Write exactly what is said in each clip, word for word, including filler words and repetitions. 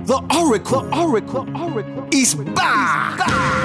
The Oracle, the Oracle, Oracle is back.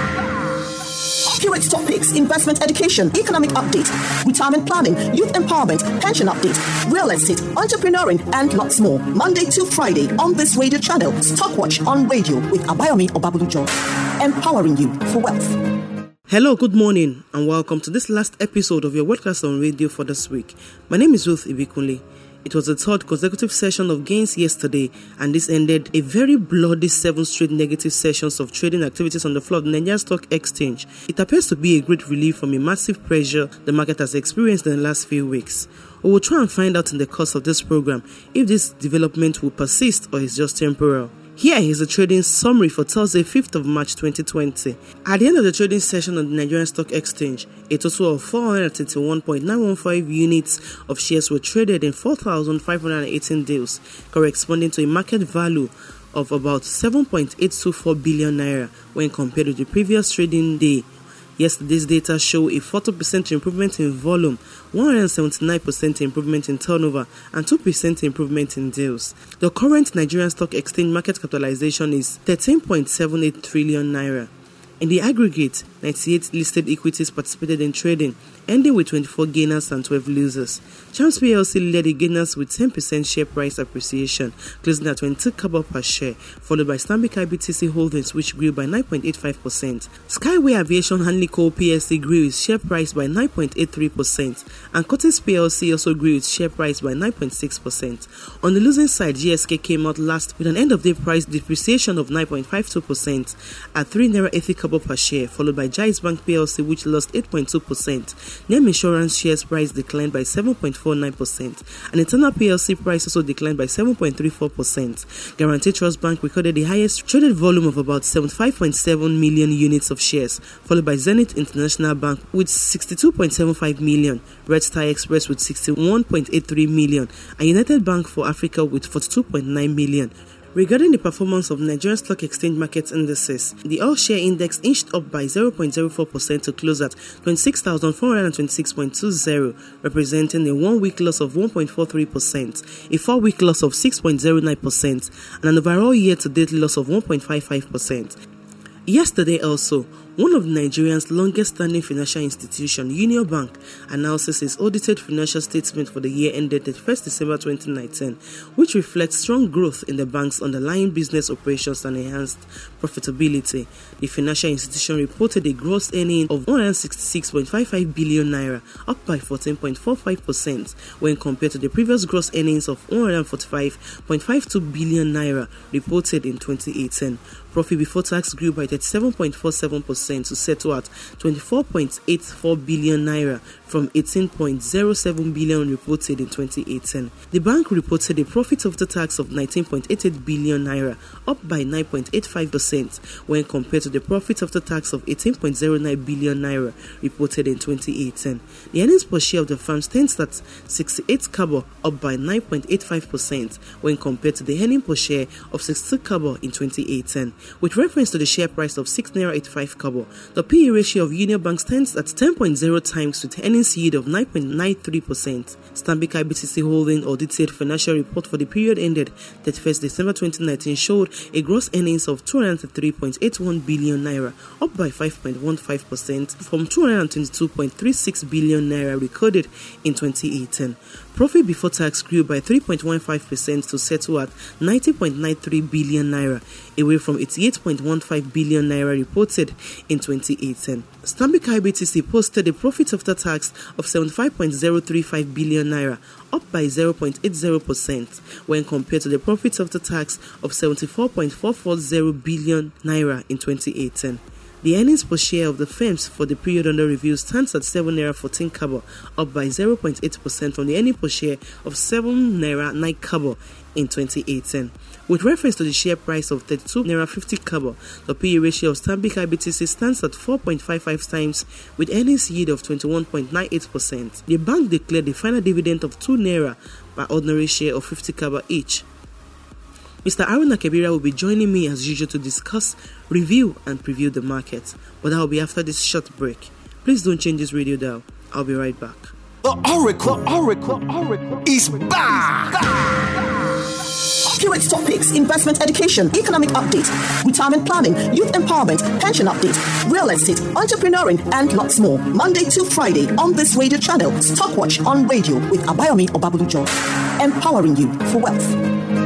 Accurate topics, investment education, economic update, retirement planning, youth empowerment, pension update, real estate, entrepreneuring, and lots more. Monday to Friday on this radio channel, Stockwatch on radio with Abayomi Obabulujo, empowering you for wealth. Hello, good morning, and welcome to this last episode of your Worldcast on Radio for this week. My name is Ruth Ibikunle. It was the third consecutive session of gains yesterday, and this ended a very bloody seven straight negative sessions of trading activities on the floor of the Nigerian Stock Exchange. It appears to be a great relief from a massive pressure the market has experienced in the last few weeks. We will try and find out in the course of this program if this development will persist or is just temporal. Here is a trading summary for Thursday, fifth of March twenty twenty. At the end of the trading session on the Nigerian Stock Exchange, a total of four hundred thirty-one point nine one five units of shares were traded in four thousand five hundred eighteen deals, corresponding to a market value of about seven point eight two four billion naira when compared with the previous trading day. Yesterday's data show a forty percent improvement in volume, one hundred seventy-nine percent improvement in turnover, and two percent improvement in deals. The current Nigerian Stock Exchange market capitalization is thirteen point seven eight trillion naira. In the aggregate, ninety-eight listed equities participated in trading, ending with twenty-four gainers and twelve losers. Chams P L C led the gainers with ten percent share price appreciation, closing at twenty-two kobo per share, followed by Stanbic I B T C Holdings, which grew by nine point eight five percent. Skyway Aviation Handling Co. P L C grew its share price by nine point eight three percent, and Curtis P L C also grew its share price by nine point six percent. On the losing side, G S K came out last with an end-of-day price depreciation of nine point five two percent at three naira eighty kobo per share, followed by Jais Bank P L C, which lost eight point two percent. Name Insurance shares price declined by seven point four nine percent, and Eternal P L C price also declined by seven point three four percent. Guarantee Trust Bank recorded the highest traded volume of about seventy-five point seven million units of shares, followed by Zenith International Bank with sixty-two point seven five million, Red Star Express with sixty-one point eight three million, and United Bank for Africa with forty-two point nine million. Regarding the performance of Nigerian Stock Exchange market indices, the all-share index inched up by zero point zero four percent to close at twenty-six thousand four hundred twenty-six point two zero, representing a one-week loss of one point four three percent, a four-week loss of six point zero nine percent, and an overall year-to-date loss of one point five five percent. Yesterday also, one of Nigeria's longest-standing financial institution, Union Bank, announces its audited financial statement for the year ended thirty-first December twenty nineteen, which reflects strong growth in the bank's underlying business operations and enhanced profitability. The financial institution reported a gross earning of one hundred sixty-six point five five billion naira, up by fourteen point four five percent when compared to the previous gross earnings of one hundred forty-five point five two billion naira reported in twenty eighteen. Profit before tax grew by thirty-seven point four seven percent to settle at twenty-four point eight four billion naira from eighteen point zero seven billion reported in twenty eighteen. The bank reported a profit after tax of nineteen point eight eight billion naira, up by nine point eight five percent when compared to the profit after tax of eighteen point zero nine billion naira reported in twenty eighteen. The earnings per share of the firm stands at sixty-eight kobo, up by nine point eight five percent when compared to the earning per share of sixty-two kobo in twenty eighteen. With reference to the share price of six naira eighty-five kobo, the P E ratio of Union Bank stands at ten point zero times with earnings yield of nine point nine three percent. Stanbic I B T C Holding audited financial report for the period ended thirty-first December twenty nineteen showed a gross earnings of two hundred three point eight one billion naira, up by five point one five percent from two hundred twenty-two point three six billion naira recorded in twenty eighteen. Profit before tax grew by three point one five percent to settle at ninety point nine three billion naira, away from eighty-eight point one five billion naira reported in twenty eighteen. Stanbic I B T C posted a profit after tax of seventy-five point zero three five billion naira, up by zero point eight zero percent when compared to the profit after tax of seventy-four point four four zero billion naira in twenty eighteen. The earnings per share of the firms for the period under review stands at seven naira fourteen kobo, up by zero point eight percent from the earning per share of seven naira nine kobo in twenty eighteen. With reference to the share price of thirty-two naira fifty kobo, the P E ratio of Stanbic I B T C stands at four point five five times with earnings yield of twenty-one point nine eight percent. The bank declared the final dividend of two naira per ordinary share of fifty kobo each. Mister Aruna Kebira will be joining me as usual to discuss, review and preview the market, but that will be after this short break. Please don't change this radio dial. I'll be right back. The Oracle, Oracle, Oracle is back. Curate topics, investment education, economic update, retirement planning, youth empowerment, pension update, real estate, entrepreneuring, and lots more. Monday to Friday on this radio channel. Stockwatch on radio with Abayomi Obabulujo. Empowering you for wealth.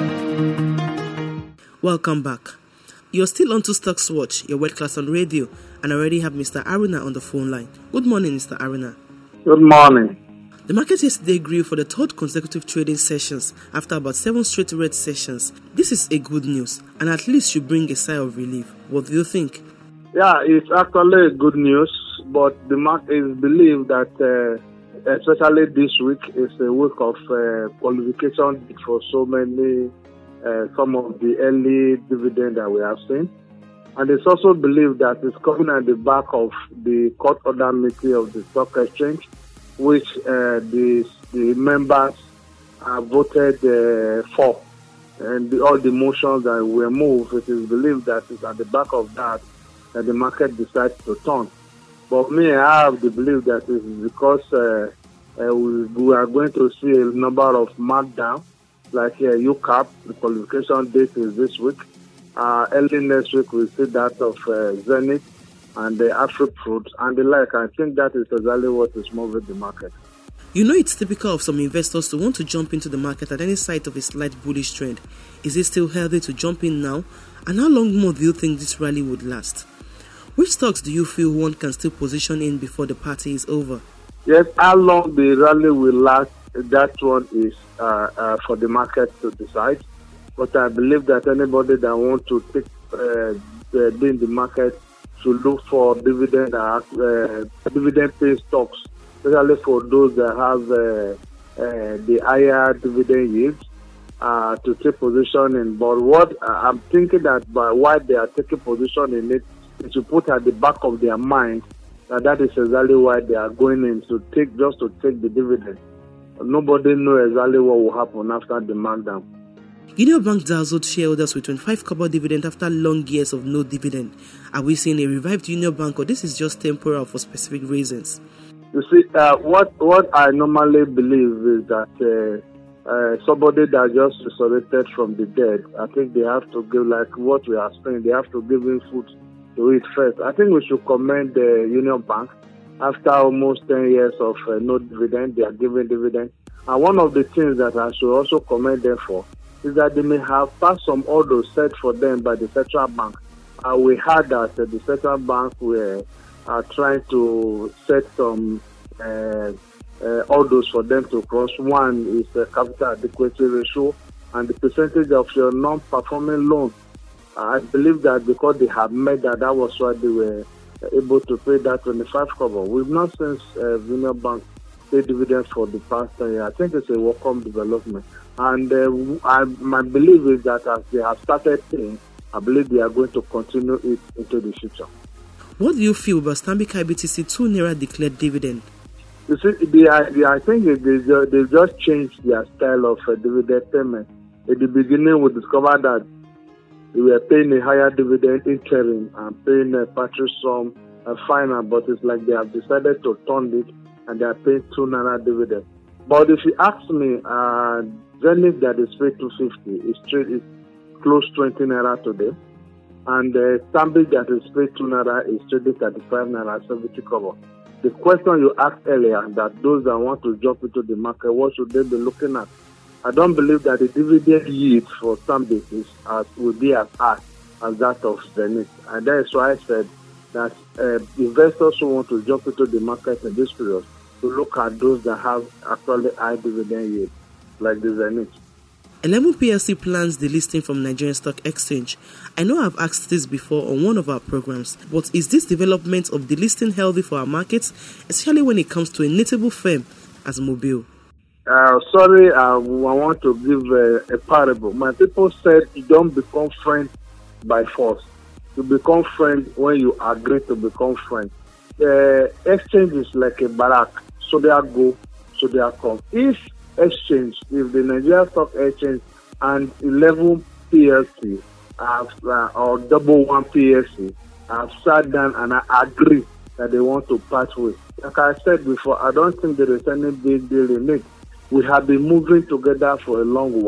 Welcome back. You're still on to Stocks Watch, your world class on radio, and I already have Mister Aruna on the phone line. Good morning, Mister Aruna. Good morning. The market yesterday grew for the third consecutive trading sessions after about seven straight red sessions. This is a good news and at least should bring a sigh of relief. What do you think? Yeah, it's actually good news, but the market is believed that uh, especially this week is a week of uh, qualification for so many, uh, some of the early dividend that we have seen. And it's also believed that it's coming at the back of the court order meeting of the stock exchange, which uh, the, the members uh, voted uh, for. And the, all the motions that were moved, it is believed that it's at the back of that that the market decides to turn. But me, I have the belief that it is because uh, uh, we, we are going to see a number of markdown, like uh, U CAP, the qualification date is this week. Uh, early next week, we'll see that of uh, Zenith and the Afrifruit and the like. I think that is exactly what is moving the market. You know, it's typical of some investors to want to jump into the market at any sight of a slight bullish trend. Is it still healthy to jump in now? And how long more do you think this rally would last? Which stocks do you feel one can still position in before the party is over? Yes, how long the rally will last, that one is uh, uh, for the market to decide. But I believe that anybody that wants to take uh, the, be in the market should look for dividend uh, dividend paying stocks, especially for those that have uh, uh, the higher dividend yields uh, to take position in. But what uh, I'm thinking that by why they are taking position in it is to put at the back of their mind that that is exactly why they are going in to take just to take the dividend. Nobody knows exactly what will happen after the markdown. Union Bank dazzled shareholders with twenty-five kobo dividend after long years of no dividend. Are we seeing a revived Union Bank, or this is just temporal for specific reasons? You see, uh, what what I normally believe is that uh, uh, somebody that just resurrected from the dead, I think they have to give, like what we are saying, they have to give him food to eat first. I think we should commend the Union Bank. After almost ten years of uh, no dividend, they are giving dividend. And one of the things that I should also commend them for is that they may have passed some orders set for them by the central bank. Uh, we heard that uh, the central bank were uh, trying to set some uh, uh, orders for them to cross. One is the capital adequacy ratio and the percentage of your non-performing loan. Uh, I believe that because they have met that, that was why they were able to pay that twenty-five kobo. We've not since uh, Union Bank paid dividends for the past year. I think it's a welcome development. And uh, I, my belief is that as they have started paying, I believe they are going to continue it into the future. What do you feel about Stanbic I B T C two naira declared dividend? You see, they are, they, I think they, they, they just changed their style of uh, dividend payment. At the beginning, we discovered that they were paying a higher dividend interim and paying a purchase sum uh, final, but it's like they have decided to turn it and they are paying two naira dividend. But if you ask me, uh, Zenith that is paid two fifty is trade is close twenty naira today, and uh, Stanbic that is paid two naira is trading thirty-five naira seventy kobo. The question you asked earlier, that those that want to jump into the market, what should they be looking at? I don't believe that the dividend yield for Stanbic is as will be as high as that of Zenith, and that is why I said that uh, investors who want to jump into the market in this period to look at those that have actually high dividend yield, like the Zenith. eleven P L C plans the listing from Nigerian Stock Exchange. I know I've asked this before on one of our programs, but is this development of the listing healthy for our markets, especially when it comes to a notable firm as Mobile? Uh, sorry, uh, I want to give a, a parable. My people said you don't become friends by force. You become friends when you agree to become friends. The uh, exchange is like a barrack. So they are go, so they are come. If exchange, if the Nigerian Stock Exchange and eleven P L C have, uh, or double one P L C have sat down and agree that they want to part with. Like I said before, I don't think there is any big deal in it. We have been moving together for a long while.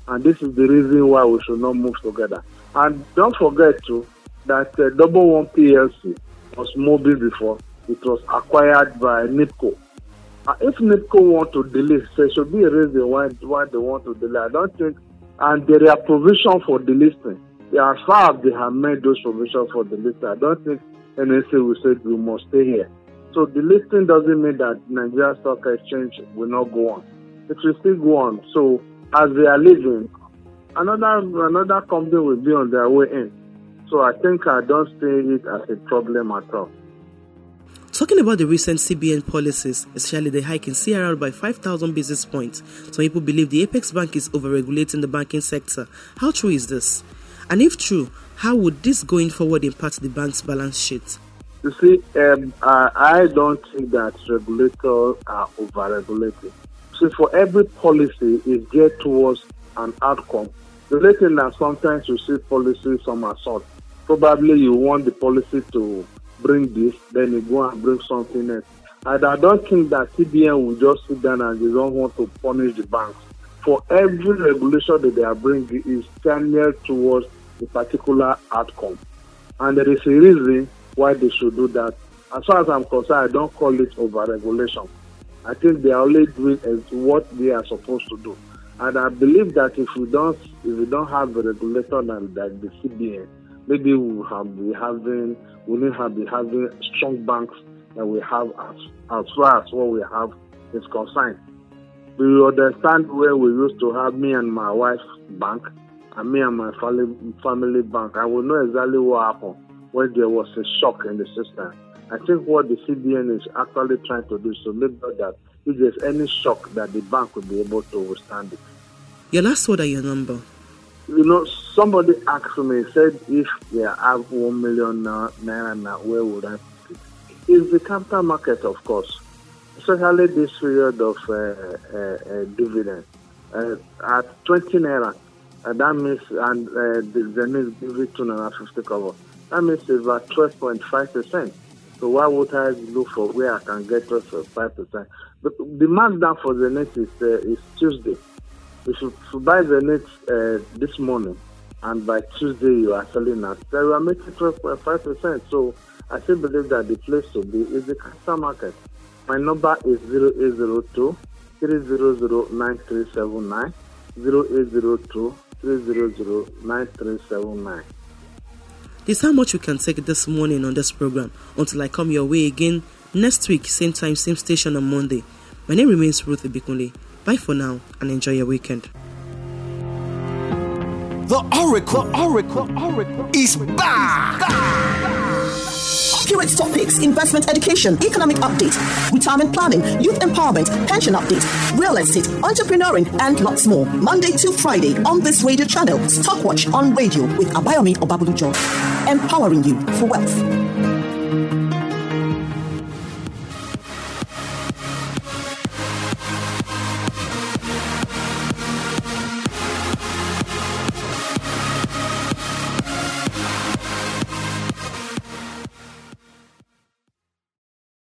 And this is the reason why we should not move together. And don't forget too that uh, Double One P L C was mobile before. It was acquired by NIPCO. Uh, if NIPCO want to delay, there should be a reason why, why they want to delay. I don't think, and there are provisions for delisting. As far as they have made those provisions for delisting, I don't think N S A will say we must stay here. So delisting doesn't mean that Nigeria Stock Exchange will not go on. It will still go on. So as they are leaving, another another company will be on their way in. So I think I don't see it as a problem at all. Talking about the recent C B N policies, especially the hike in C R R by five thousand basis points, some people believe the Apex Bank is overregulating the banking sector. How true is this? And if true, how would this going forward impact the bank's balance sheet? You see, um, I, I don't think that regulators are overregulating. See, for every policy is geared towards an outcome. The only thing that sometimes you see policies some assault. Probably you want the policy to bring this, then you go and bring something else. And I don't think that C B N will just sit down and they don't want to punish the banks. For every regulation that they are bringing is channeled towards a particular outcome. And there is a reason why they should do that. As far as I'm concerned, I don't call it over-regulation. I think they are only doing what they are supposed to do. And I believe that if we don't if we don't have a regulator like the C B N, maybe we will have be having we will have be having strong banks that we have as as far as what we have is concerned. We understand where we used to have me and my wife's bank and me and my family family bank. I will know exactly what happened when there was a shock in the system. I think what the C B N is actually trying to do is to make sure that if there's any shock, that the bank will be able to withstand it. Your last word or your number? You know, somebody asked me, said, if they have one million naira now, where would I put it? It's the capital market, of course, especially this period of uh, uh, uh, dividend. Uh, at twenty naira, uh, that means, and uh, the Zenith gives it two naira fifty cover. That means it's about twelve point five percent. So why would I look for where I can get twelve point five percent? The, the mark down for the net is, uh, is Tuesday. If you, if you buy the net uh, this morning and by Tuesday you are selling at, they are making twelve point five percent. So I still believe that the place to be is the capital market. My number is zero eight zero two, three zero zero, nine three seven nine, zero eight zero two, three zero zero, nine three seven nine. This is how much we can take this morning on this program. Until I come your way again next week, same time, same station on Monday. My name remains Ruth Ibikunle. Bye for now and enjoy your weekend. The Oracle, the Oracle, Oracle is back. Accurate topics, investment education, economic update, retirement planning, youth empowerment, pension update, real estate, entrepreneuring, and lots more. Monday to Friday on this radio channel, Stockwatch on radio with Abayomi Obabulujo, empowering you for wealth.